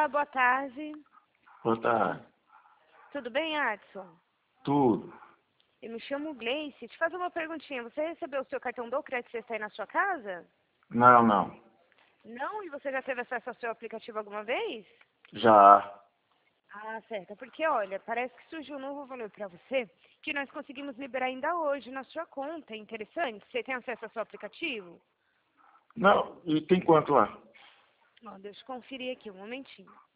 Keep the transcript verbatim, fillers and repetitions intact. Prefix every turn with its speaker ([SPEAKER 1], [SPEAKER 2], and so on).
[SPEAKER 1] Olá, boa tarde.
[SPEAKER 2] Boa tarde.
[SPEAKER 1] Tudo bem, Adson?
[SPEAKER 2] Tudo.
[SPEAKER 1] Eu me chamo Gleice. Te fazer uma perguntinha. Você recebeu o seu cartão do Crédito Sexta aí na sua casa?
[SPEAKER 2] Não, não.
[SPEAKER 1] Não? E você já teve acesso ao seu aplicativo alguma vez?
[SPEAKER 2] Já.
[SPEAKER 1] Ah, certo. Porque, olha, parece que surgiu um novo valor para você que nós conseguimos liberar ainda hoje na sua conta. É interessante? Você tem acesso ao seu aplicativo?
[SPEAKER 2] Não, e tem quanto lá?
[SPEAKER 1] Ó, deixa eu conferir aqui um momentinho.